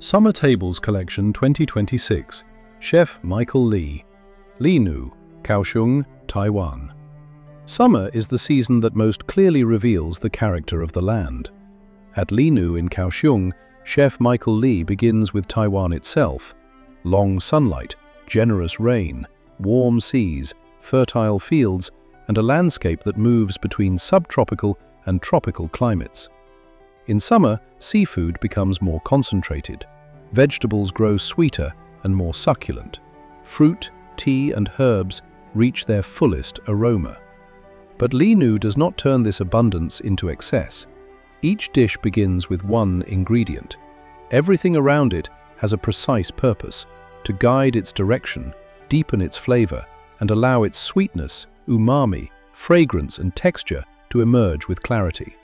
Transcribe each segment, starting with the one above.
Summer Tables Collection 2026, Chef Michael Lee, Li-Nu, Kaohsiung, Taiwan. Summer is the season that most clearly reveals the character of the land. At Li-Nu in Kaohsiung, Chef Michael Lee begins with Taiwan itself: long sunlight, generous rain, warm seas, fertile fields, and a landscape that moves between subtropical and tropical climates. In summer, seafood becomes more concentrated. Vegetables grow sweeter and more succulent. Fruit, tea, and herbs reach their fullest aroma. But Li-Nu does not turn this abundance into excess. Each dish begins with one ingredient. Everything around it has a precise purpose: to guide its direction, deepen its flavor, and allow its sweetness, umami, fragrance, and texture to emerge with clarity.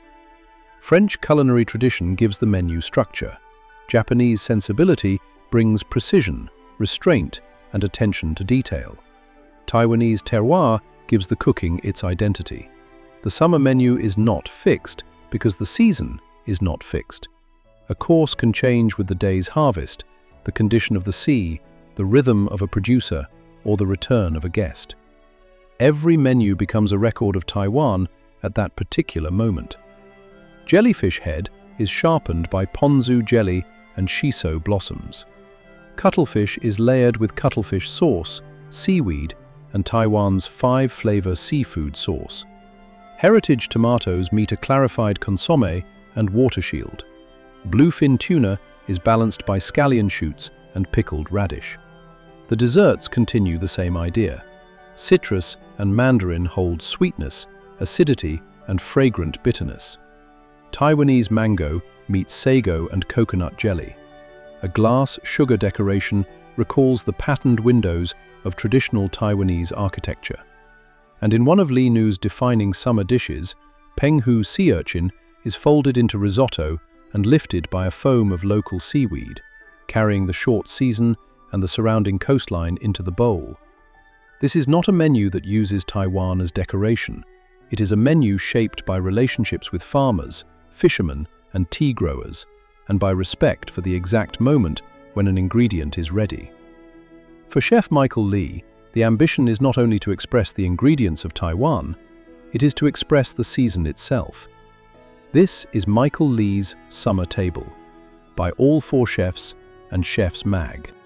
French culinary tradition gives the menu structure. Japanese sensibility brings precision, restraint, and attention to detail. Taiwanese terroir gives the cooking its identity. The summer menu is not fixed because the season is not fixed. A course can change with the day's harvest, the condition of the sea, the rhythm of a producer, or the return of a guest. Every menu becomes a record of Taiwan at that particular moment. Jellyfish head is sharpened by ponzu jelly and shiso blossoms. Cuttlefish is layered with cuttlefish sauce, seaweed, and Taiwan's 5-flavor seafood sauce. Heritage tomatoes meet a clarified consommé and water shield. Bluefin tuna is balanced by scallion shoots and pickled radish. The desserts continue the same idea. Citrus and mandarin hold sweetness, acidity, and fragrant bitterness. Taiwanese mango meets sago and coconut jelly. A glass sugar decoration recalls the patterned windows of traditional Taiwanese architecture. And in one of Li-Nu's defining summer dishes, penghu sea urchin is folded into risotto and lifted by a foam of local seaweed, carrying the short season and the surrounding coastline into the bowl. This is not a menu that uses Taiwan as decoration. It is a menu shaped by relationships with farmers, fishermen, and tea growers, and by respect for the exact moment when an ingredient is ready. For Chef Michael Lee, the ambition is not only to express the ingredients of Taiwan, it is to express the season itself. This is Michael Lee's Summer Table, by All 4 Chefs and Chef's Mag.